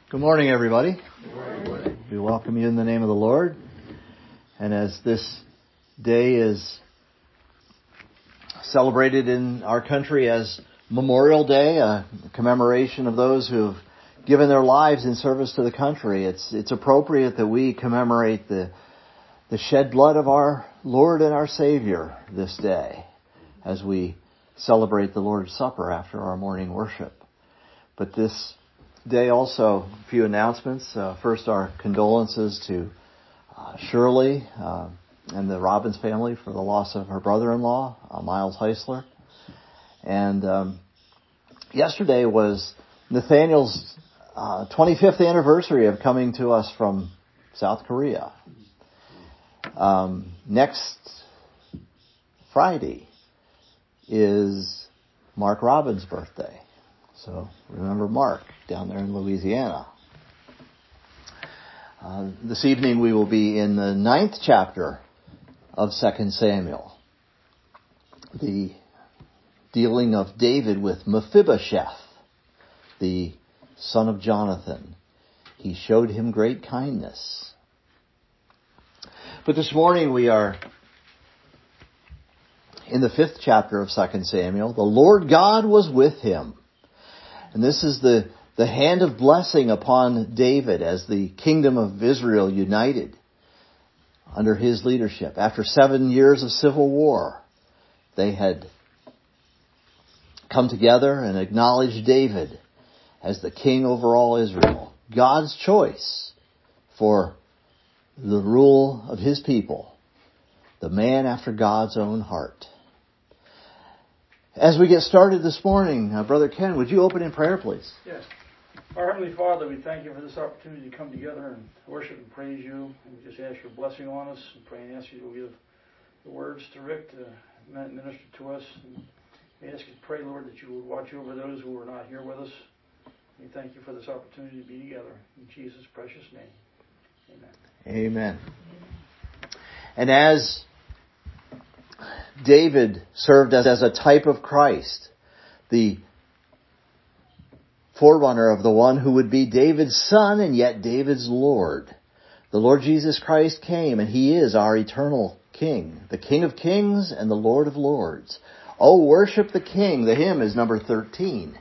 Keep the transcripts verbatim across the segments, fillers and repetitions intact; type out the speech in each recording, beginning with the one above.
Good morning, everybody. Good morning. We welcome you in the name of the Lord. And as this day is celebrated in our country as Memorial Day, a commemoration of those who have given their lives in service to the country, it's it's appropriate that we commemorate the the shed blood of our Lord and our Savior this day as we celebrate the Lord's Supper after our morning worship. But this day also, a few announcements. Uh, first, our condolences to uh, Shirley uh, and the Robbins family for the loss of her brother-in-law, uh, Miles Heisler. And um, yesterday was Nathaniel's uh, twenty-fifth anniversary of coming to us from South Korea. Um, next Friday is Mark Robbins' birthday. So remember Mark down there in Louisiana. Uh, this evening we will be in the ninth chapter of Second Samuel. The dealing of David with Mephibosheth, the son of Jonathan. He showed him great kindness. But this morning we are in the fifth chapter of Second Samuel. The Lord God was with him. And this is the, the hand of blessing upon David as the kingdom of Israel united under his leadership. After seven years of civil war, they had come together and acknowledged David as the king over all Israel. God's choice for the rule of his people, the man after God's own heart. As we get started this morning, uh, Brother Ken, would you open in prayer, please? Yes. Our Heavenly Father, we thank you for this opportunity to come together and worship and praise you. And we just ask your blessing on us and pray and ask you to give the words to Rick to minister to us. And we ask you to pray, Lord, that you would watch over those who are not here with us. We thank you for this opportunity to be together. In Jesus' precious name, amen. Amen. And as David served as, as a type of Christ, the forerunner of the one who would be David's son and yet David's Lord. The Lord Jesus Christ came, and he is our eternal King, the King of kings and the Lord of lords. Oh, worship the King. The hymn is number thirteen.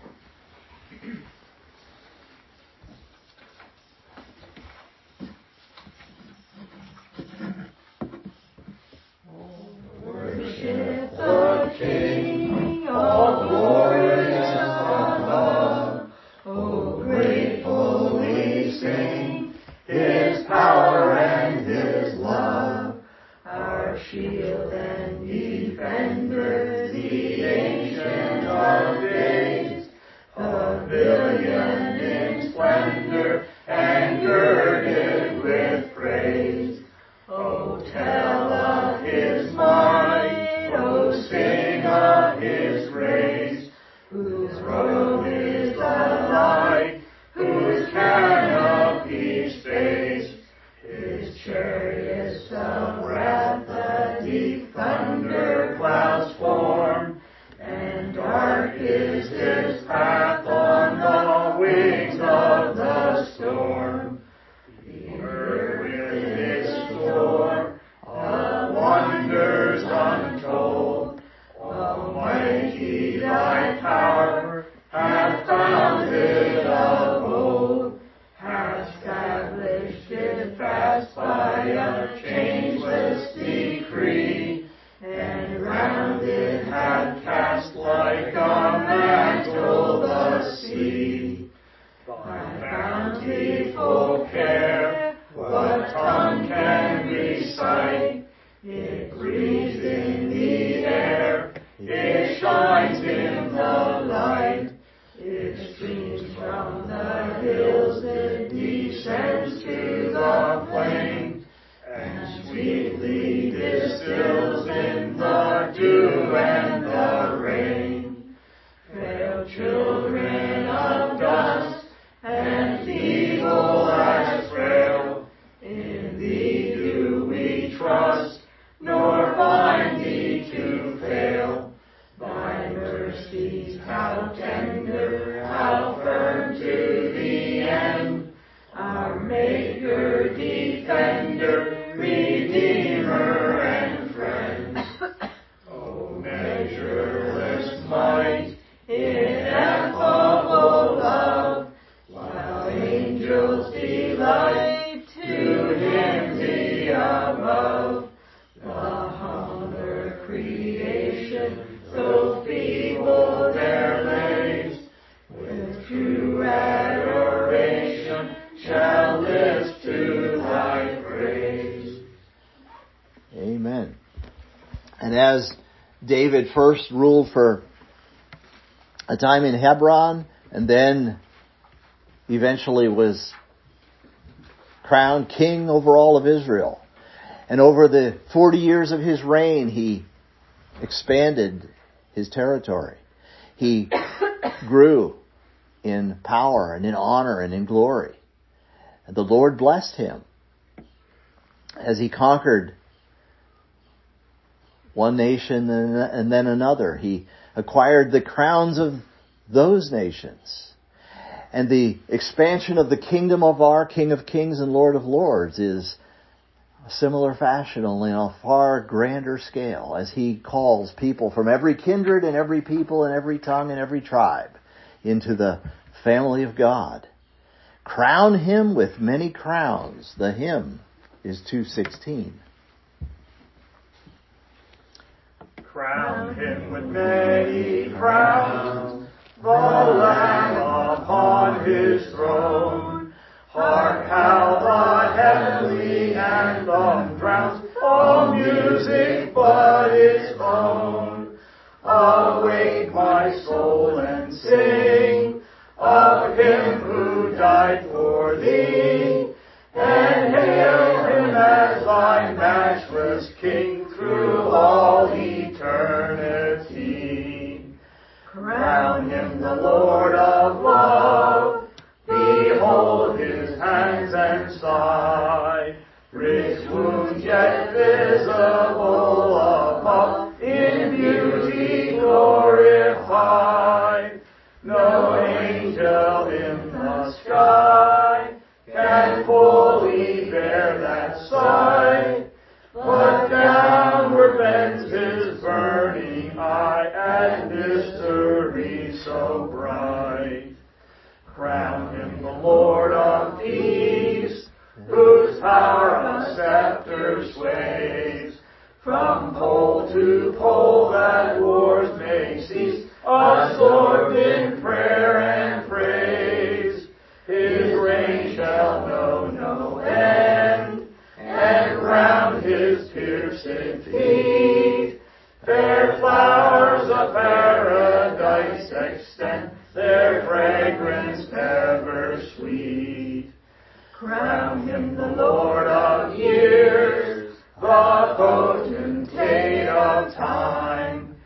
King of glorious above, oh grateful we sing his power and his love, our shield and defender, the ancient of days, pavilion in splendor and girded with praise. Oh, tell of his might, oh, sing of his grace, whose robe is the light, whose canopy space, his chariots of wrath, the deep thunder clouds form, and dark is his path on the wings of the storm. The earth with its store of wonders untold, Almighty thy power hath founded of old, hath established it fast by a changeless decree, and round it hath cast like a mantle the sea. Thy bountiful care, what tongue can recite? It breathes in the air, it shines in the light, it streams from the hills, it descends to the plain, and sweetly distills in the dew and the rain. Frail children of dust, and feeble as frail, in thee do we trust, nor find thee to fail. Thy mercies how tender, how firm to the end, as David first ruled for a time in Hebron and then eventually was crowned king over all of Israel. And over the forty years of his reign, he expanded his territory. He grew in power and in honor and in glory. And the Lord blessed him as he conquered one nation and then another. He acquired the crowns of those nations. And the expansion of the kingdom of our King of Kings and Lord of Lords is a similar fashion, only on a far grander scale, as he calls people from every kindred and every people and every tongue and every tribe into the family of God. Crown him with many crowns. The hymn is two sixteen. Crown him with many crowns, the Lamb upon his throne. Hark how the heavenly anthem drowns all music but its own. Awake my soul and sing of him who died for thee, and hail him as thy matchless King through all eternity. Crown him the Lord of love, behold his hands and side, rich wounds yet visible above, in beauty glorified. No angel in the sky can fully bear that sight, but downward bends his burning eye at mystery so bright. Crown him the Lord of peace, whose power a scepter sways. From pole to pole that wars may cease, absorbed in prayer and praise. His reign shall know no end, and round his pierced feet fair flowers of paradise extend, their fragrance ever sweet. Crown him the Lord of years, the potentate of time,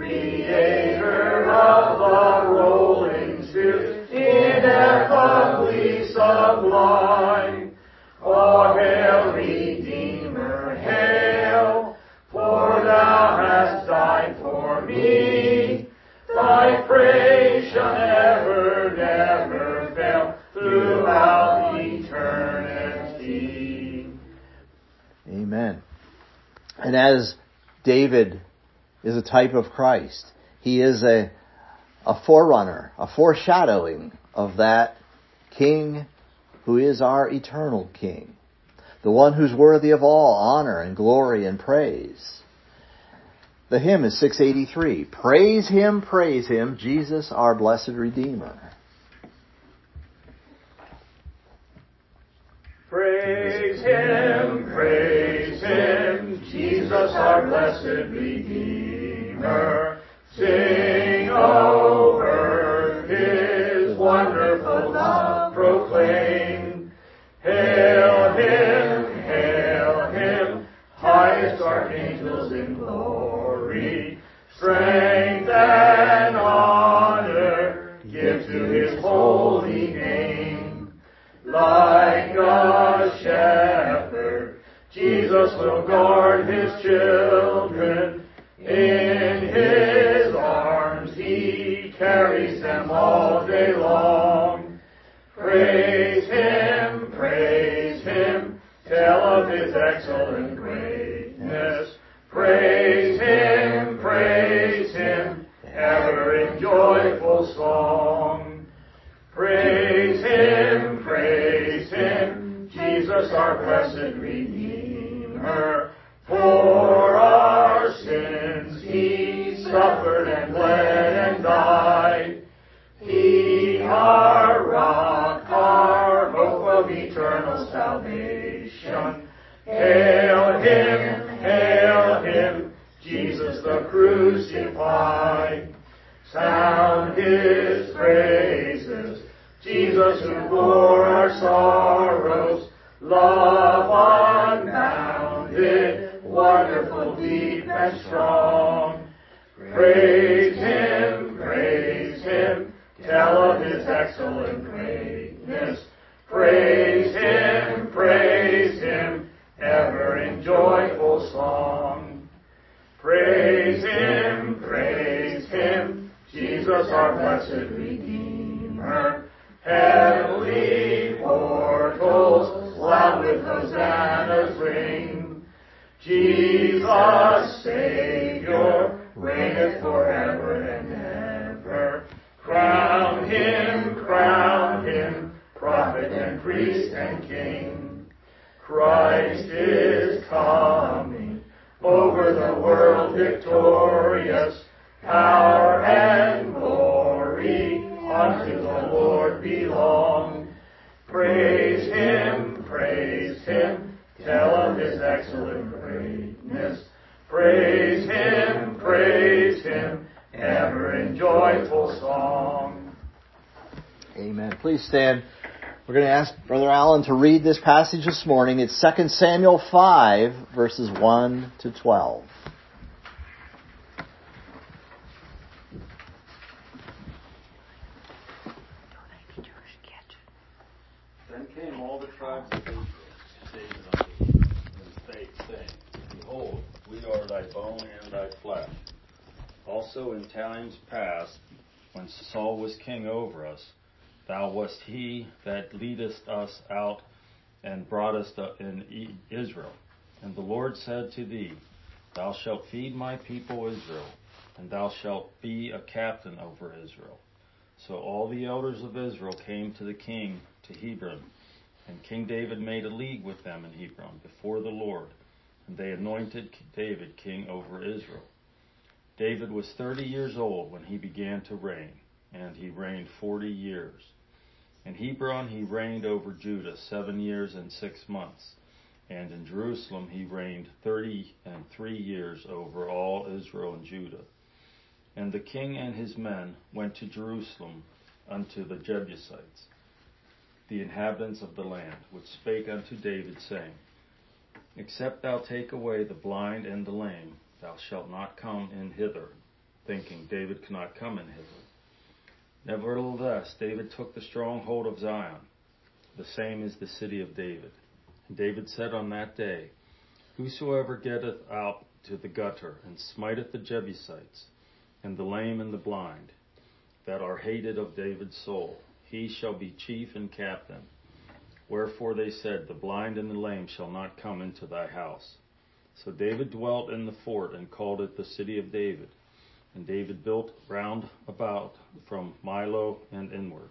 creator of the rolling spheres, ineffably sublime. O hail, Redeemer, hail, for thou hast died for me. Thy praise shall never, never fail throughout eternity. Amen. And as David is a type of Christ, he is a, a forerunner, a foreshadowing of that King who is our eternal King, the one who's worthy of all honor and glory and praise. The hymn is six eighty-three. Praise Him, praise Him, Jesus our blessed Redeemer. Praise Him, praise Him, Jesus our blessed Redeemer. Sing over His wonderful love proclaim. Hail Him, hail Him, highest archangels in glory. Strength and honor give to His holy name. Like a shepherd, Jesus will guard His children. In His arms He carries them all day long. Praise Him, praise Him, tell of His excellent greatness. Praise Him, praise Him, ever in joyful song. Praise Him, praise Him, Jesus our blessed Redeemer. For our sins He suffered and bled and died. He, our rock, our hope of eternal salvation. Hail Him, hail Him, Jesus crucified. Sound his praises, Jesus who bore our sorrows, love unbounded, wonderful, deep, and strong. Praise him, praise him, tell of his excellent greatness. Praise him, praise him, ever in joyful song. Praise him, praise him, Jesus our blessed Redeemer. Heavenly portals loud with hosannas ring. Jesus, Savior, reigneth forever and ever. Crown him, crown him, prophet and priest and king. Christ is coming, over the world victorious. Power and glory unto the Lord belong. Praise him, praise him, tell of his excellent greatness. Praise him, praise him, ever in joyful song. Amen. Please stand. We're going to ask Brother Allen to read this passage this morning. It's Second Samuel five, verses one to twelve. Then came all the tribes of Israel to David unto him in faith, saying, Behold, we are thy bone and thy flesh. Also in times past, when Saul was king over us, thou wast he that leadest us out and broughtest us in Israel. And the Lord said to thee, Thou shalt feed my people Israel, and thou shalt be a captain over Israel. So all the elders of Israel came to the king to Hebron, and King David made a league with them in Hebron before the Lord, and they anointed David king over Israel. David was thirty years old when he began to reign, and he reigned forty years. In Hebron he reigned over Judah seven years and six months, and in Jerusalem he reigned thirty and three years over all Israel and Judah. And the king and his men went to Jerusalem unto the Jebusites, the inhabitants of the land, which spake unto David, saying, Except thou take away the blind and the lame, thou shalt not come in hither, thinking David cannot come in hither. Nevertheless, David took the stronghold of Zion, the same is the city of David. And David said on that day, Whosoever getteth out to the gutter, and smiteth the Jebusites, and the lame and the blind, that are hated of David's soul, he shall be chief and captain. Wherefore they said, The blind and the lame shall not come into thy house. So David dwelt in the fort, and called it the city of David. And David built round about from Milo and inward.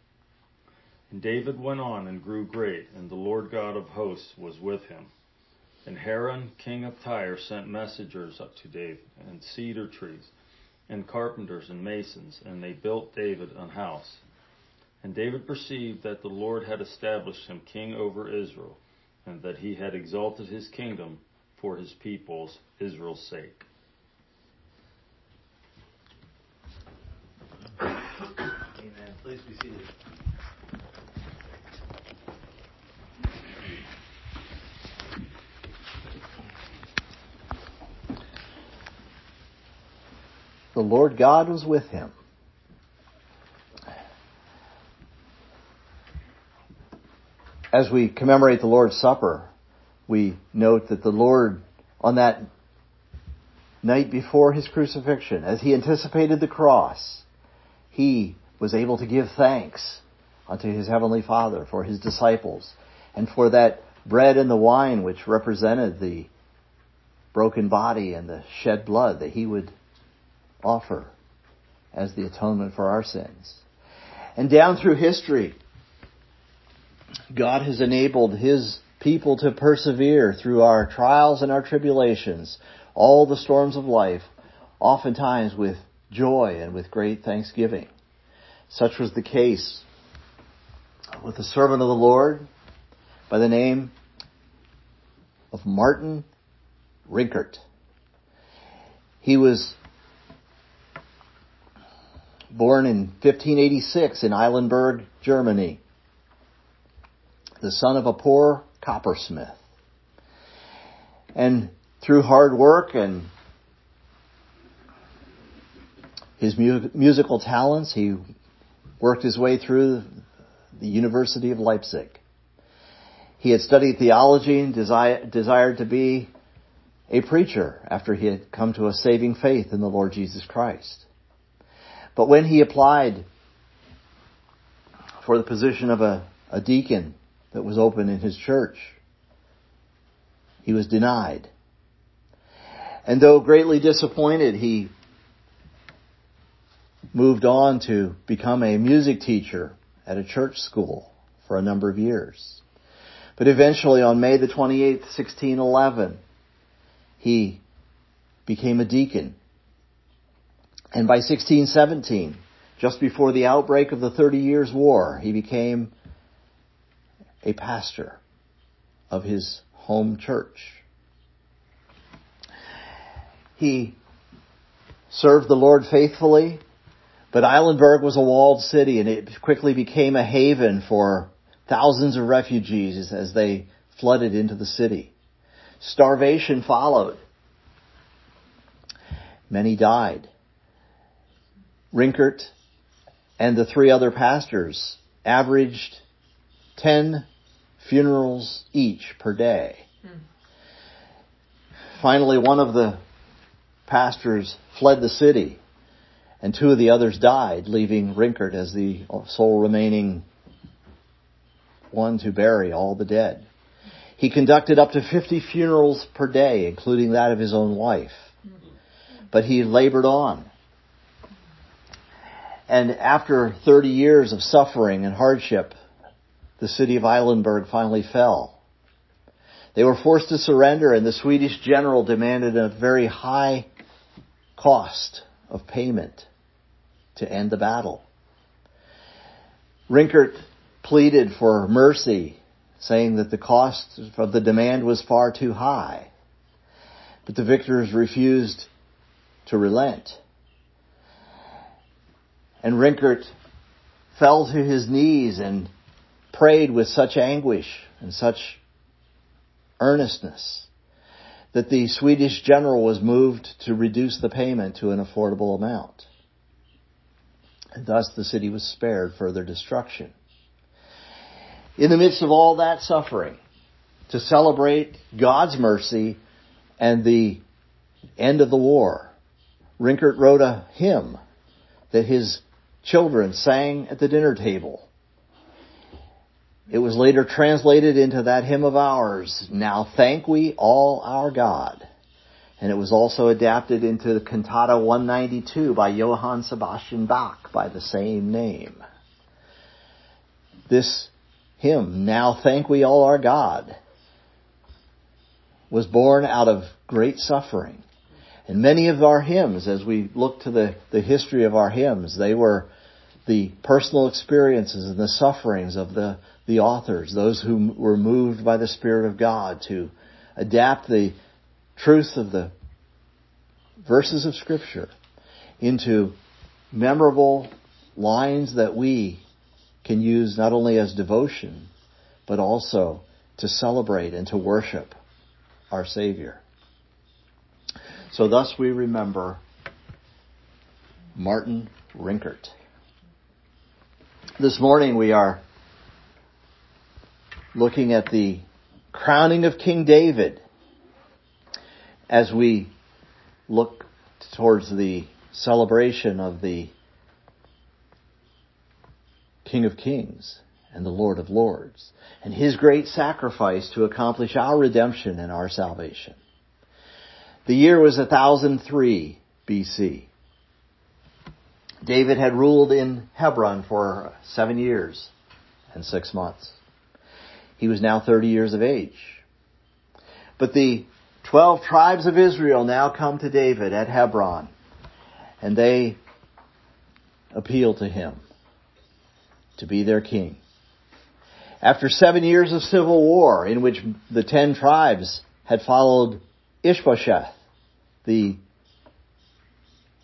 And David went on and grew great, and the Lord God of hosts was with him. And Haran, king of Tyre, sent messengers up to David, and cedar trees, and carpenters and masons, and they built David an house. And David perceived that the Lord had established him king over Israel, and that he had exalted his kingdom for his people's, Israel's sake. Amen. Please be seated. The Lord God was with him. As we commemorate the Lord's Supper, we note that the Lord, on that night before his crucifixion, as he anticipated the cross, he was able to give thanks unto his heavenly Father for his disciples and for that bread and the wine which represented the broken body and the shed blood that he would offer as the atonement for our sins. And down through history, God has enabled his people to persevere through our trials and our tribulations, all the storms of life, oftentimes with joy and with great thanksgiving. Such was the case with the servant of the Lord by the name of Martin Rinkart. He was born in fifteen eighty-six in Eilenburg, Germany, the son of a poor coppersmith. And through hard work and his mu- musical talents, he worked his way through the University of Leipzig. He had studied theology and desi- desired to be a preacher after he had come to a saving faith in the Lord Jesus Christ. But when he applied for the position of a, a deacon that was open in his church, he was denied. And though greatly disappointed, he moved on to become a music teacher at a church school for a number of years. But eventually, on May the twenty-eighth, sixteen eleven, he became a deacon. And by sixteen seventeen, just before the outbreak of the Thirty Years' War, he became a pastor of his home church. He served the Lord faithfully, but Eilenburg was a walled city, and it quickly became a haven for thousands of refugees as they flooded into the city. Starvation followed. Many died. Rinkert and the three other pastors averaged ten funerals each per day. Hmm. Finally, one of the pastors fled the city, and two of the others died, leaving Rinkert as the sole remaining one to bury all the dead. He conducted up to fifty funerals per day, including that of his own wife. But he labored on. And after thirty years of suffering and hardship, the city of Eilenburg finally fell. They were forced to surrender, and the Swedish general demanded a very high cost of payment to end the battle. Rinkert pleaded for mercy, saying that the cost of the demand was far too high. But the victors refused to relent. And Rinkert fell to his knees and prayed with such anguish and such earnestness that the Swedish general was moved to reduce the payment to an affordable amount. And thus the city was spared further destruction. In the midst of all that suffering, to celebrate God's mercy and the end of the war, Rinkert wrote a hymn that his children sang at the dinner table. It was later translated into that hymn of ours, "Now Thank We All Our God." And it was also adapted into the Cantata one ninety-two by Johann Sebastian Bach by the same name. This hymn, "Now Thank We All Our God," was born out of great suffering. And many of our hymns, as we look to the, the history of our hymns, they were the personal experiences and the sufferings of the, the authors, those who were moved by the Spirit of God to adapt the truth of the verses of Scripture into memorable lines that we can use not only as devotion, but also to celebrate and to worship our Savior. So thus we remember Martin Rinkert. This morning we are looking at the crowning of King David as we look towards the celebration of the King of Kings and the Lord of Lords, and his great sacrifice to accomplish our redemption and our salvation. The year was one thousand three B C. David had ruled in Hebron for seven years and six months. He was now thirty years of age. But the twelve tribes of Israel now come to David at Hebron, and they appeal to him to be their king. After seven years of civil war in which the ten tribes had followed Ishbosheth, the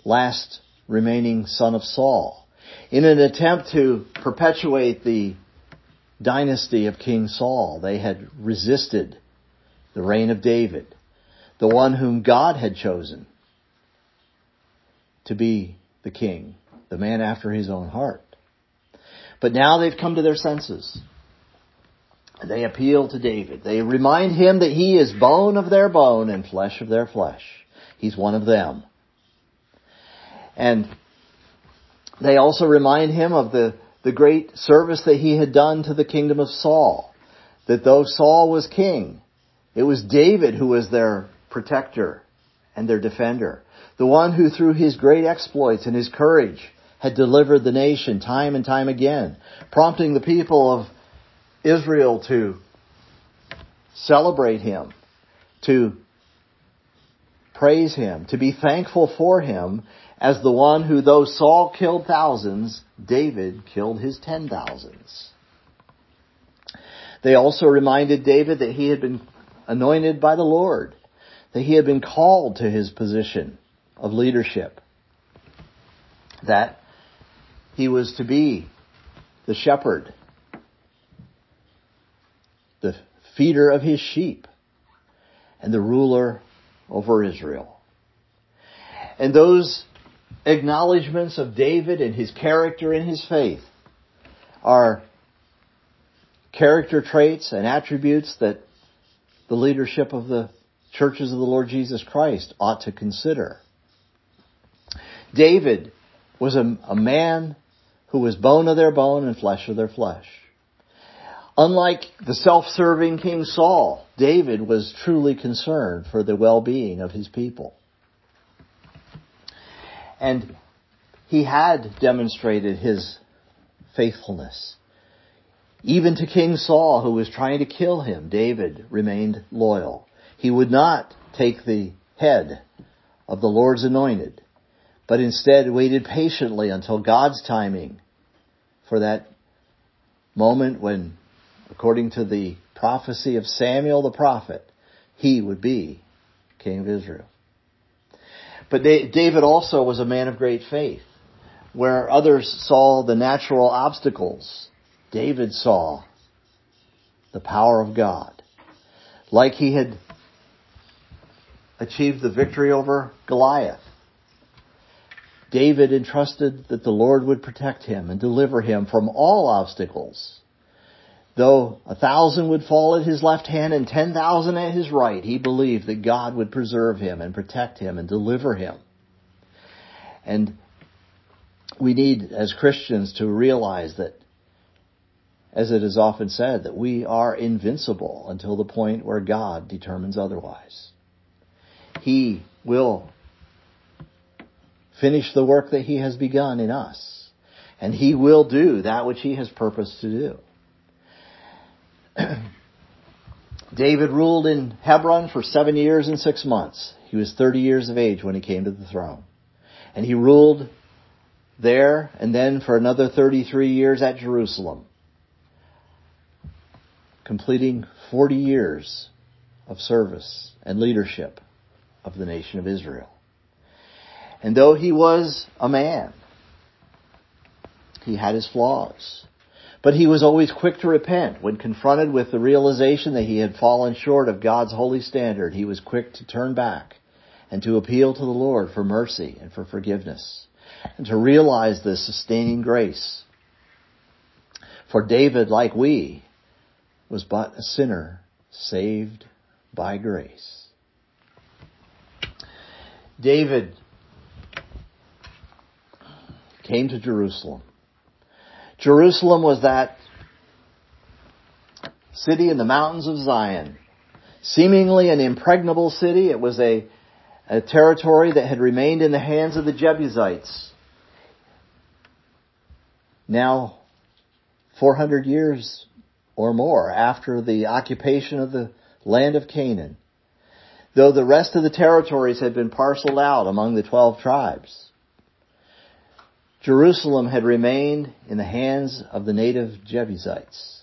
last remaining son of Saul, in an attempt to perpetuate the dynasty of King Saul. They had resisted the reign of David, the one whom God had chosen to be the king, the man after his own heart. But now they've come to their senses. They appeal to David. They remind him that he is bone of their bone and flesh of their flesh. He's one of them. And they also remind him of the, the great service that he had done to the kingdom of Saul. That though Saul was king, it was David who was their protector and their defender. The one who through his great exploits and his courage had delivered the nation time and time again, prompting the people of Israel to celebrate him, to praise him, to be thankful for him as the one who, though Saul killed thousands, David killed his ten thousands. They also reminded David that he had been anointed by the Lord, that he had been called to his position of leadership, that he was to be the shepherd, the feeder of his sheep, and the ruler over Israel. And those acknowledgments of David and his character and his faith are character traits and attributes that the leadership of the churches of the Lord Jesus Christ ought to consider. David was a, a man who was bone of their bone and flesh of their flesh. Unlike the self-serving King Saul, David was truly concerned for the well-being of his people. And he had demonstrated his faithfulness. Even to King Saul, who was trying to kill him, David remained loyal. He would not take the head of the Lord's anointed, but instead waited patiently until God's timing for that moment when, according to the prophecy of Samuel the prophet, he would be king of Israel. But David also was a man of great faith. Where others saw the natural obstacles, David saw the power of God. Like he had achieved the victory over Goliath, David entrusted that the Lord would protect him and deliver him from all obstacles. Though a thousand would fall at his left hand and ten thousand at his right, he believed that God would preserve him and protect him and deliver him. And we need, as Christians, to realize that, as it is often said, that we are invincible until the point where God determines otherwise. He will finish the work that he has begun in us, and he will do that which he has purposed to do. David ruled in Hebron for seven years and six months. He was thirty years of age when he came to the throne. And he ruled there and then for another thirty-three years at Jerusalem, completing forty years of service and leadership of the nation of Israel. And though he was a man, he had his flaws. But he was always quick to repent. When confronted with the realization that he had fallen short of God's holy standard, he was quick to turn back and to appeal to the Lord for mercy and for forgiveness, and to realize the sustaining grace. For David, like we, was but a sinner saved by grace. David came to Jerusalem. Jerusalem was that city in the mountains of Zion, seemingly an impregnable city. It was a, a territory that had remained in the hands of the Jebusites. Now, four hundred years or more after the occupation of the land of Canaan, though the rest of the territories had been parceled out among the twelve tribes, Jerusalem had remained in the hands of the native Jebusites.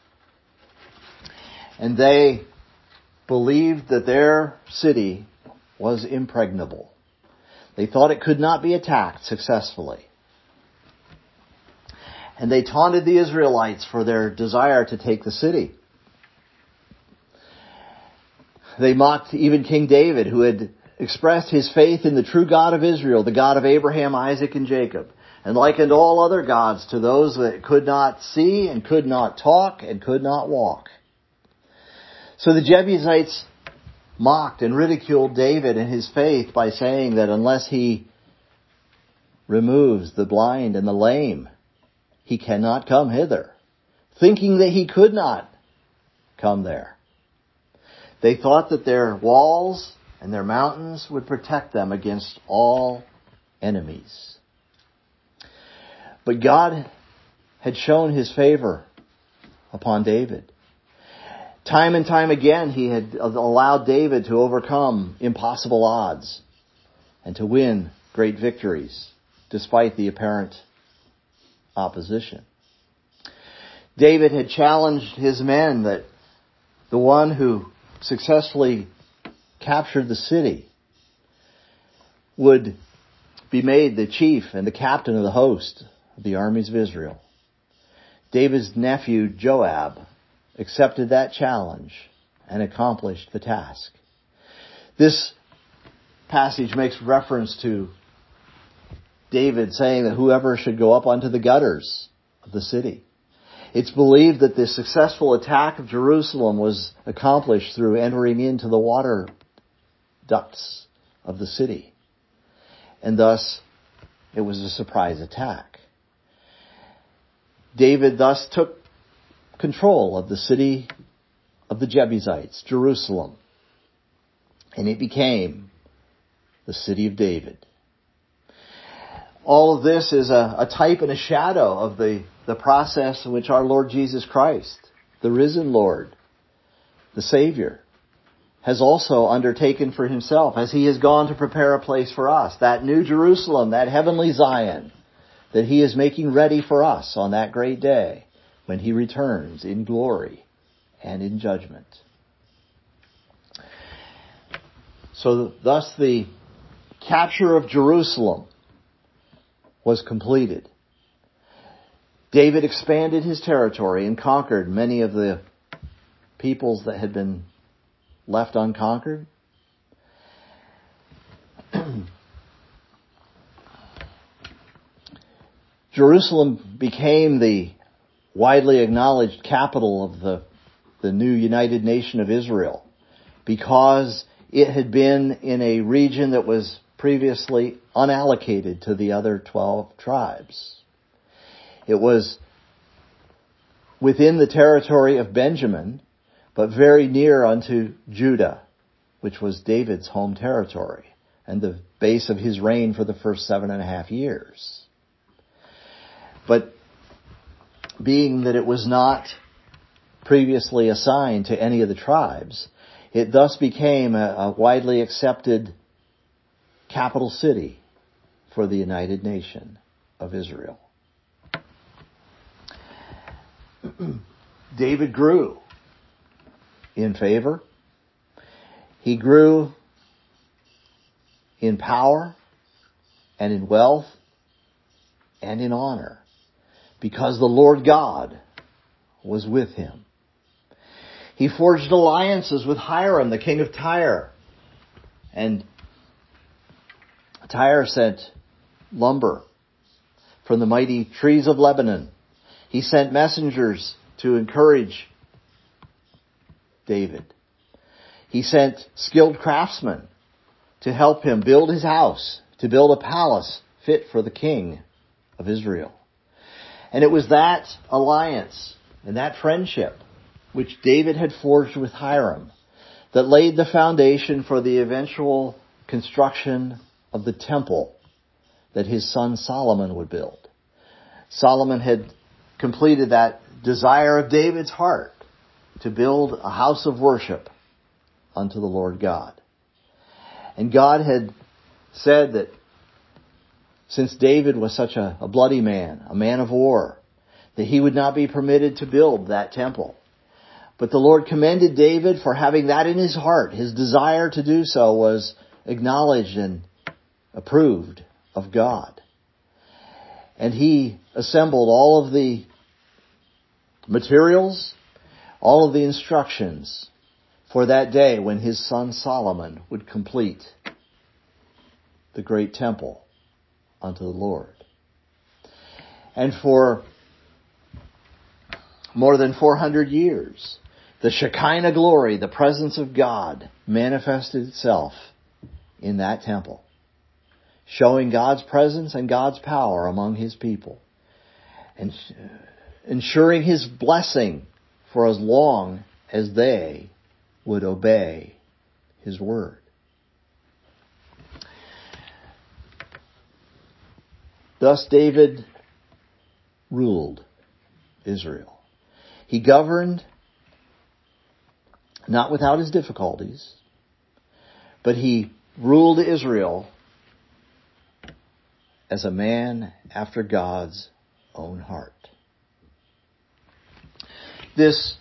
And they believed that their city was impregnable, They thought it could not be attacked successfully. And they taunted the Israelites for their desire to take the city. They mocked even King David, who had expressed his faith in the true God of Israel, the God of Abraham, Isaac, and Jacob, and likened all other gods to those that could not see and could not talk and could not walk. So the Jebusites mocked and ridiculed David and his faith by saying that unless he removes the blind and the lame, he cannot come hither, thinking that he could not come there. They thought that their walls and their mountains would protect them against all enemies. But God had shown his favor upon David. Time and time again, he had allowed David to overcome impossible odds and to win great victories despite the apparent opposition. David had challenged his men that the one who successfully captured the city would be made the chief and the captain of the host of the armies of Israel. David's nephew Joab accepted that challenge and accomplished the task. This passage makes reference to David saying that whoever should go up onto the gutters of the city. It's believed that the successful attack of Jerusalem was accomplished through entering into the water ducts of the city. And thus, it was a surprise attack. David thus took control of the city of the Jebusites, Jerusalem. And it became the city of David. All of this is a, a type and a shadow of the, the process in which our Lord Jesus Christ, the risen Lord, the Savior, has also undertaken for himself as he has gone to prepare a place for us. That new Jerusalem, that heavenly Zion, that he is making ready for us on that great day when he returns in glory and in judgment. So thus the capture of Jerusalem was completed. David expanded his territory and conquered many of the peoples that had been left unconquered. Jerusalem became the widely acknowledged capital of the, the new United Nation of Israel because it had been in a region that was previously unallocated to the other twelve tribes. It was within the territory of Benjamin, but very near unto Judah, which was David's home territory and the base of his reign for the first seven and a half years. But being that it was not previously assigned to any of the tribes, it thus became a, a widely accepted capital city for the United Nation of Israel. David grew in favor. He grew in power and in wealth and in honor because the Lord God was with him. He forged alliances with Hiram, the king of Tyre. And Tyre sent lumber from the mighty trees of Lebanon. He sent messengers to encourage David. He sent skilled craftsmen to help him build his house, to build a palace fit for the king of Israel. And it was that alliance and that friendship which David had forged with Hiram that laid the foundation for the eventual construction of the temple that his son Solomon would build. Solomon had completed that desire of David's heart to build a house of worship unto the Lord God. And God had said that since David was such a, a bloody man, a man of war, that he would not be permitted to build that temple. But the Lord commended David for having that in his heart. His desire to do so was acknowledged and approved of God. And he assembled all of the materials, all of the instructions for that day when his son Solomon would complete the great temple unto the Lord. And for more than four hundred years, the Shekinah glory, the presence of God, manifested itself in that temple, showing God's presence and God's power among his people, and ensuring his blessing for as long as they would obey his word. Thus David ruled Israel. He governed not without his difficulties, but he ruled Israel as a man after God's own heart. This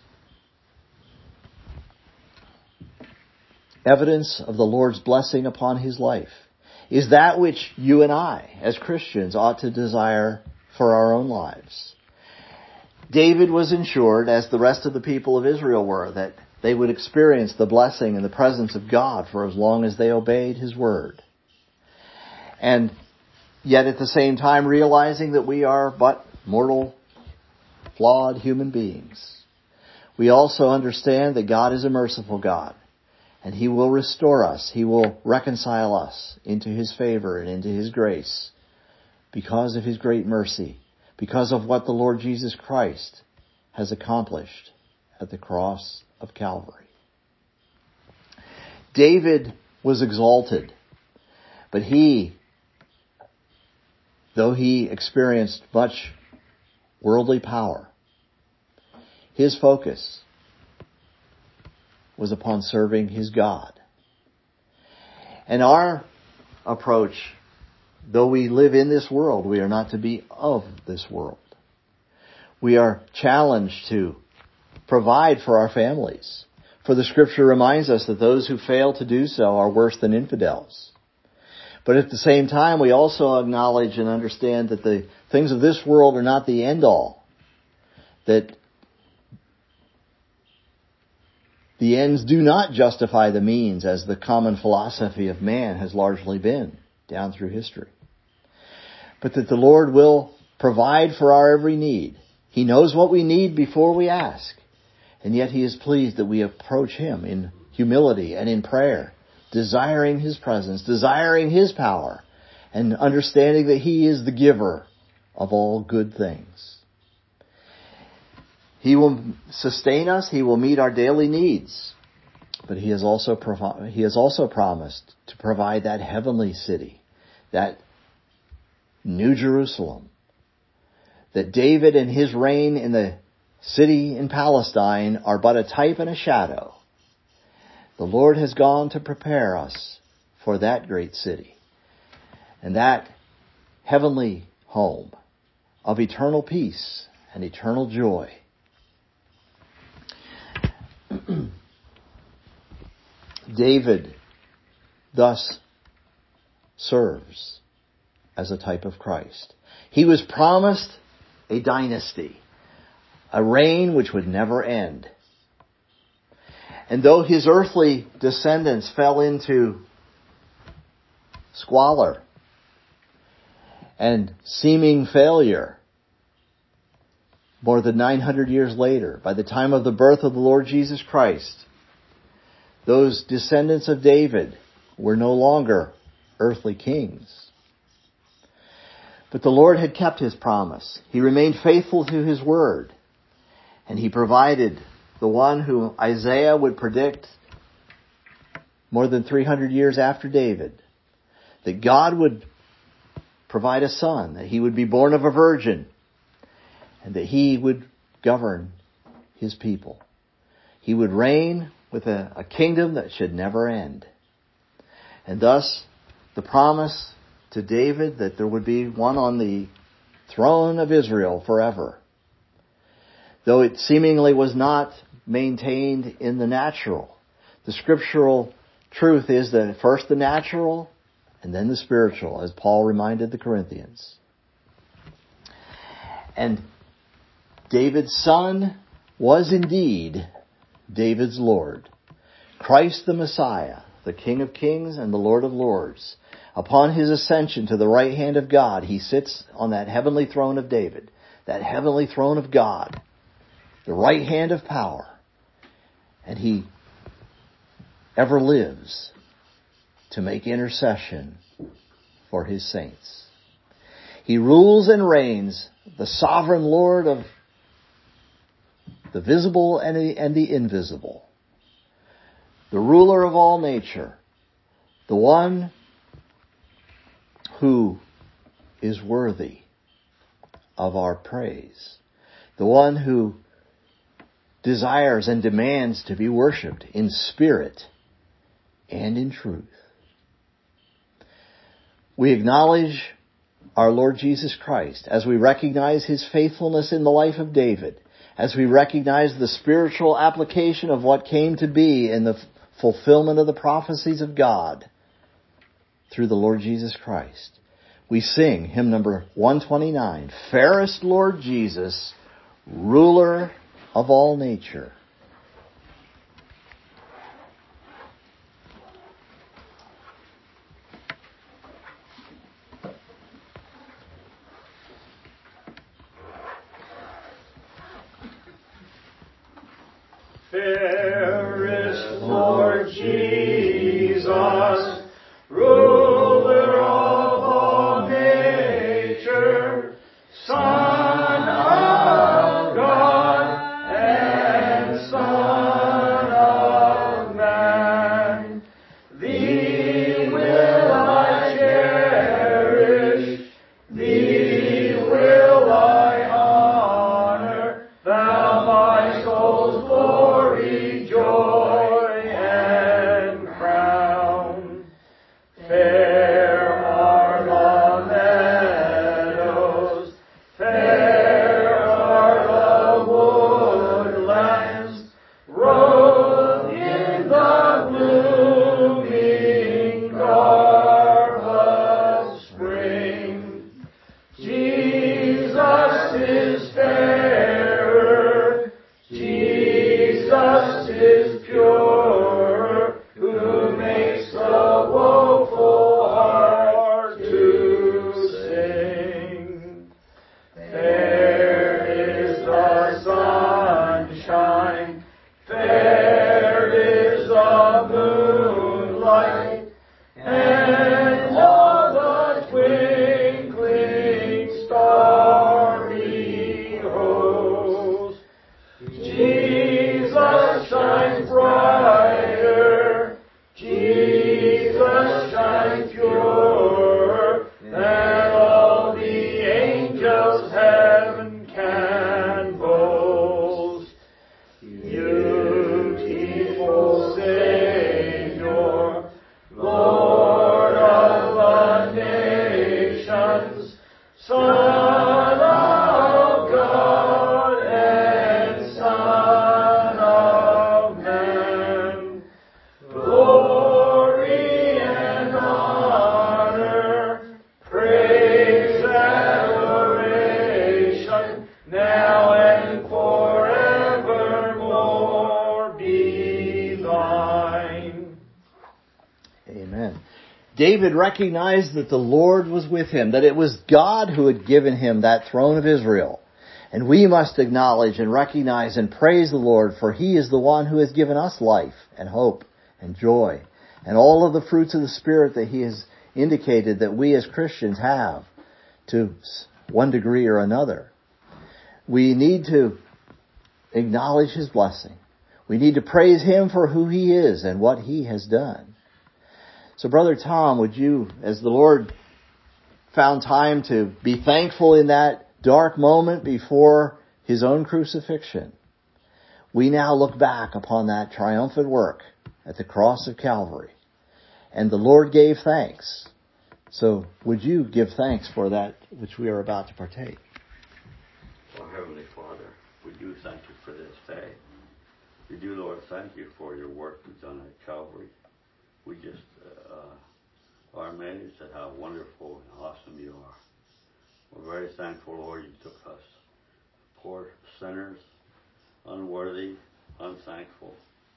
evidence of the Lord's blessing upon his life is that which you and I, as Christians, ought to desire for our own lives. David was ensured, as the rest of the people of Israel were, that they would experience the blessing and the presence of God for as long as they obeyed his word. And yet at the same time realizing that we are but mortal, flawed human beings. We also understand that God is a merciful God, and he will restore us. He will reconcile us into his favor and into his grace because of his great mercy, because of what the Lord Jesus Christ has accomplished at the cross of Calvary. David was exalted, but he, though he experienced much worldly power, his focus was upon serving his God. And our approach, though we live in this world, we are not to be of this world. We are challenged to provide for our families. For the scripture reminds us that those who fail to do so are worse than infidels. But at the same time, we also acknowledge and understand that the things of this world are not the end all. That the ends do not justify the means, as the common philosophy of man has largely been down through history. But that the Lord will provide for our every need. He knows what we need before we ask. And yet he is pleased that we approach him in humility and in prayer, desiring his presence, desiring his power, and understanding that he is the giver of all good things. He will sustain us. He will meet our daily needs. But he has also provi- he has also promised to provide that heavenly city, that New Jerusalem, that David and his reign in the city in Palestine are but a type and a shadow. The Lord has gone to prepare us for that great city and that heavenly home of eternal peace and eternal joy. David thus serves as a type of Christ. He was promised a dynasty, a reign which would never end. And though his earthly descendants fell into squalor and seeming failure, more than nine hundred years later, by the time of the birth of the Lord Jesus Christ, those descendants of David were no longer earthly kings. But the Lord had kept his promise. He remained faithful to his word. And he provided the one who Isaiah would predict more than three hundred years after David, that God would provide a son, that he would be born of a virgin, and that he would govern his people. He would reign with a, a kingdom that should never end. And thus, the promise to David that there would be one on the throne of Israel forever, though it seemingly was not maintained in the natural. The scriptural truth is that first the natural and then the spiritual, as Paul reminded the Corinthians. And David's son was indeed David's Lord. Christ the Messiah, the King of Kings and the Lord of Lords. Upon his ascension to the right hand of God, he sits on that heavenly throne of David, that heavenly throne of God, the right hand of power. And he ever lives to make intercession for his saints. He rules and reigns, the sovereign Lord of the visible and the, and the invisible, the ruler of all nature, the one who is worthy of our praise, the one who desires and demands to be worshipped in spirit and in truth. We acknowledge our Lord Jesus Christ as we recognize his faithfulness in the life of David, as we recognize the spiritual application of what came to be in the fulfillment of the prophecies of God through the Lord Jesus Christ. We sing hymn number one twenty-nine, Fairest Lord Jesus, ruler of all nature. Fairest Lord Jesus, ruler of all nature, Son of God and Son of Man, Thee will I cherish, Thee will I honor, Thou my soul's glory, joy, and crown. Fair are the meadows, fair are the woodlands, robed in the blooming garb of spring. Jesus is fairer, Jesus is purer, who makes the woeful heart to sing. Fair is the sunshine, fair is the moonlight, and all the twinkling starry host. Jesus shines brighter, Jesus shines purer, than all the angels heaven can boast. Beautiful Savior, Lord of the nations, Son of God and Son of Man, glory and honor, praise, adoration, now and forevermore be thine. Amen. David recognized that the Lord was with him, that it was God who had given him that throne of Israel. And we must acknowledge and recognize and praise the Lord, for he is the one who has given us life and hope and joy and all of the fruits of the Spirit that he has indicated that we as Christians have to one degree or another. We need to acknowledge his blessing. We need to praise him for who he is and what he has done. So Brother Tom, would you, as the Lord found time to be thankful in that dark moment before his own crucifixion, we now look back upon that triumphant work at the cross of Calvary. And the Lord gave thanks. So would you give thanks for that which we are about to partake? Oh, Heavenly Father, we do thank you for this day. We do, Lord, thank you for your work you've done at Calvary. We just uh, are amazed at how wonderful and awesome you are. We're very thankful, Lord, you took us, poor sinners, unworthy, unthankful,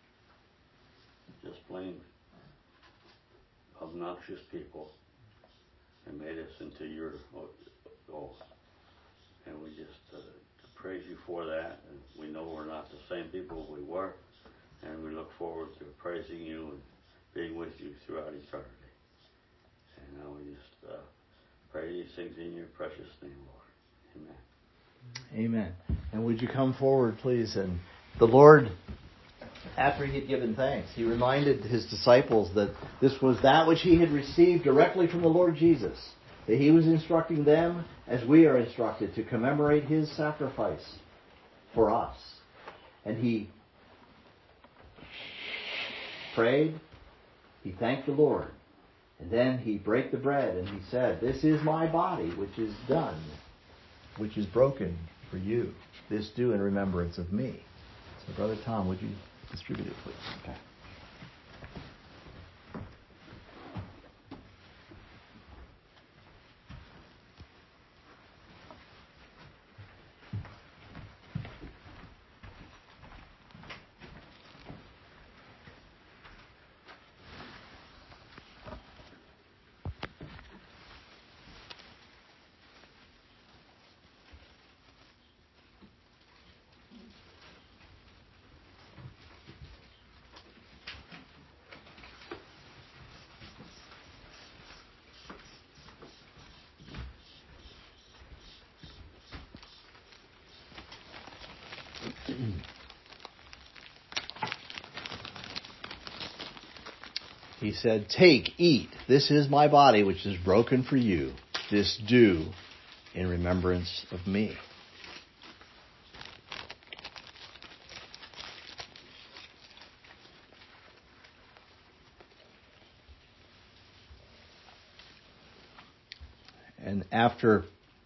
just plain obnoxious people, and made us into your oath. And we just uh, praise you for that. And we know we're not the same people we were, and we look forward to praising you and being with you throughout eternity. And now we just uh, pray these things in your precious name, Lord. Amen. Amen. And would you come forward, please? And the Lord, after he had given thanks, he reminded his disciples that this was that which he had received directly from the Lord Jesus, that he was instructing them as we are instructed to commemorate his sacrifice for us. And he prayed, he thanked the Lord, and then he brake the bread and he said, "This is my body which is done, which is broken for you. This do in remembrance of me." So Brother Tom, would you distribute it, please? Okay. He said, "Take, eat. This is my body, which is broken for you. This do in remembrance of me." And after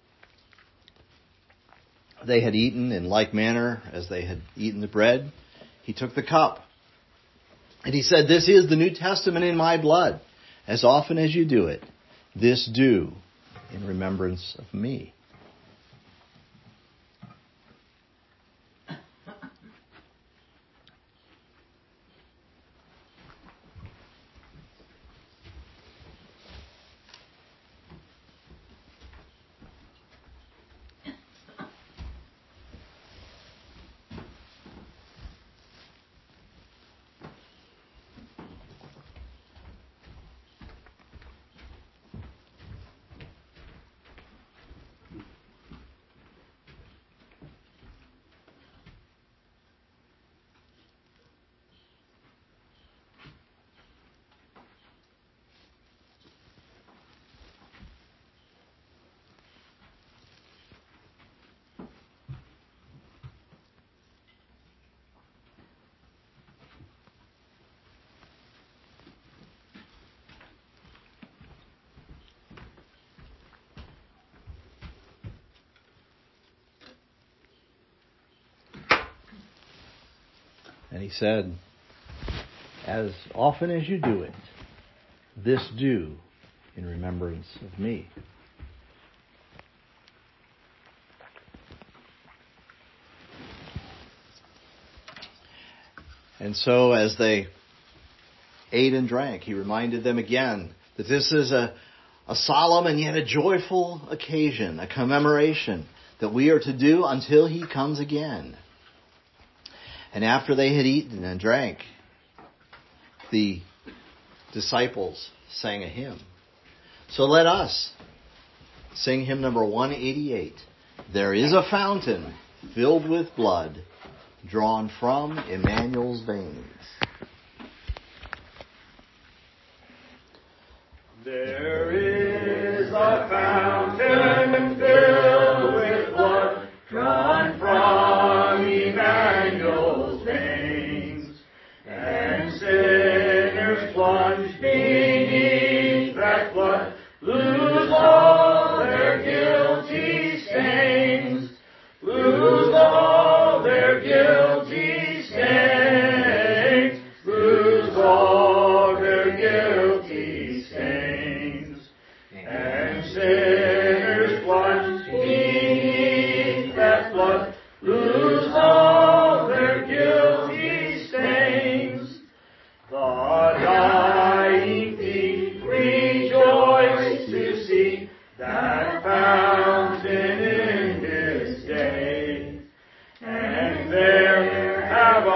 they had eaten in like manner as they had eaten the bread, he took the cup. And he said, "This is the New Testament in my blood. As often as you do it, this do in remembrance of me." And he said, "As often as you do it, this do in remembrance of me." And so as they ate and drank, he reminded them again that this is a, a solemn and yet a joyful occasion, a commemoration that we are to do until he comes again. And after they had eaten and drank, the disciples sang a hymn. So let us sing hymn number one eighty-eight. "There is a fountain filled with blood, drawn from Emmanuel's veins." There is a fountain filled with blood, drawn from Emmanuel's veins, and sinners plunged beneath that flood lose all their guilty stains, lose all their guilty stains.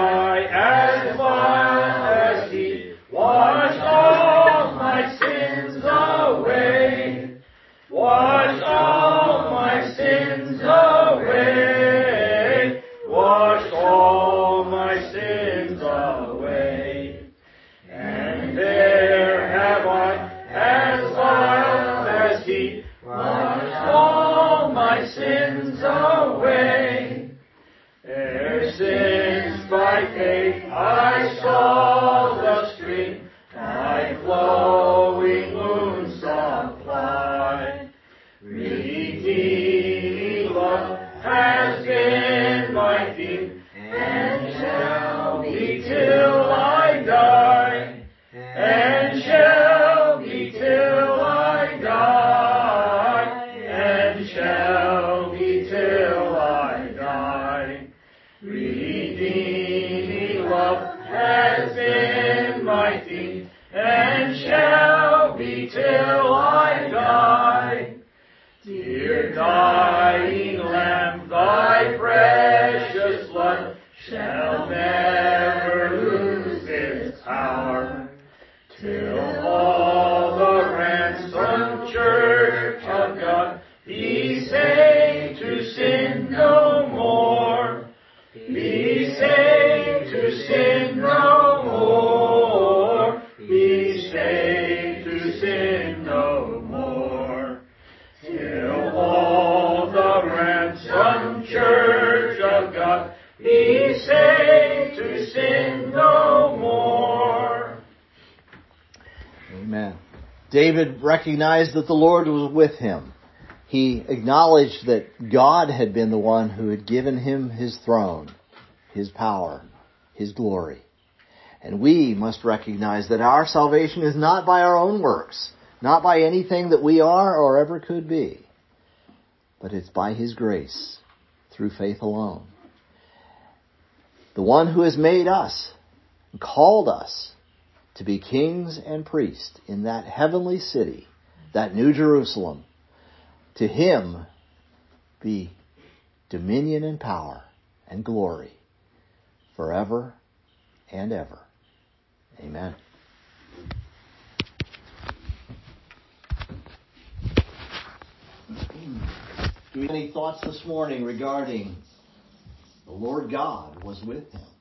die as vile as he, wash all my sins away, wash all my sins away, wash all my sins away. And there have I, as vile as he, washed all my sins away. Ere since by faith I saw the stream, my flowing wounds supply. Redeeming love has been my theme, and shall be till I die, and shall be till I die, and shall be till I die. Redeeming love has been my theme, and shall be till I die. Dear dying Lamb, thy precious blood shall never lose its power, till all the ransomed church of God be saved to sin no more, be saved to sin no more, be saved to sin no more, till all the ransomed church of God be saved to sin no more. Amen. David recognized that the Lord was with him. He acknowledged that God had been the one who had given him his throne, his power, his glory. And we must recognize that our salvation is not by our own works, not by anything that we are or ever could be, but it's by his grace, through faith alone. The one who has made us, and called us to be kings and priests in that heavenly city, that New Jerusalem, to him be dominion and power and glory forever and ever. Amen. Do you have any thoughts this morning regarding the Lord God was with him?